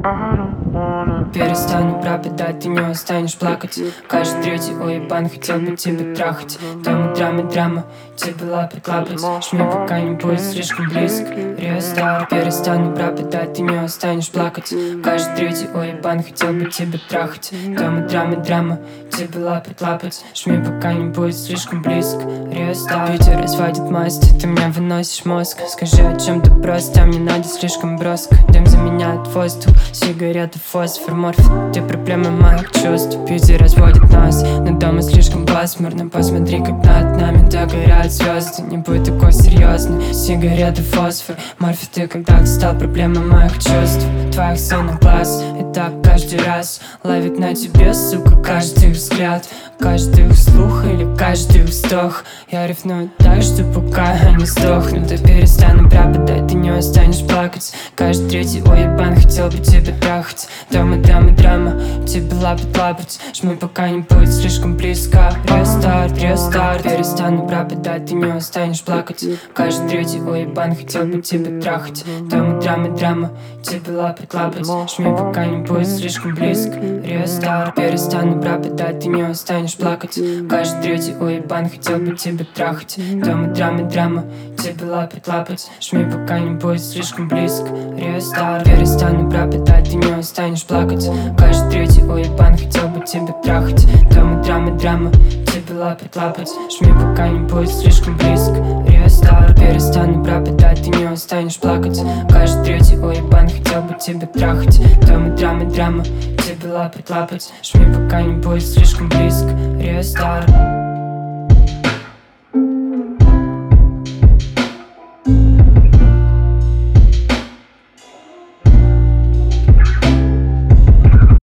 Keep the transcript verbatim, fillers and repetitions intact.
Перестану пропадать, ты не устанешь плакать. Каждый третий уебан хотел бы тебя трахать. Дома драма, драма, тебе лапать, лапать. Жми, пока не будет слишком близко. Рестарт. Перестану пропадать, ты не устанешь плакать. Каждый третий уебан хотел бы тебя трахать. Дома драма, драма, тебе лапать, лапать. Жми, пока не будет слишком близко. Рестарт. Питер разводит масть, ты меня выносишь мозг. Скажи, о чем ты просто, а мне надо слишком броско. Дым заменяет воздух, сигареты, фосфор, морфин. Ты проблема моих чувств. Питер разводит нас, но дома слишком пасмурно. Посмотри, как над нами догорят звезды. Не будь такой серьезный. Сигареты, фосфор, морфин. Ты когда-то стал проблемой моих чувств. Твоих сонных глаз, и так каждый раз ловит на тебе, сука, каждый взгляд. Каждый слух или каждый вздох. Я ревную так, что пока я не сдохну. Ты перестану пропадать, ты не устанешь плакать. Каждый третий уебан хотел бы тебя трахать. Дома, драма, драма, тебе лапать, лапать. Жми, пока не будет слишком близко. Рестарт, рестарт. Перестану пропадать, ты не устанешь плакать. Каждый третий уебан хотел бы тебя трахать. Дома, драма, драма, тебе лапать, лапать. Жми, пока не будет слишком близко. Рестарт. Перестану пропадать, ты не устанешь плакать. Каждый третий уебан хотел бы тебя трахать. Дома, драма, драма, тебе лапать, лапать. Жми, пока не будет слишком близко. Рестарт. Перестану пропадать, ты не устанешь плакать. Каждый третий уебан хотел бы тебя трахать. Дома, драма, драма, тебе лапать, лапать. Жми, пока не будет слишком близко. Рестарт. Перестану пропадать, ты не устанешь плакать. Каждый третий уебан хотел бы тебя трахать. Дома, драма, драма, тебе лапать, лапать. Жми, пока не будет слишком близко. Рестарт.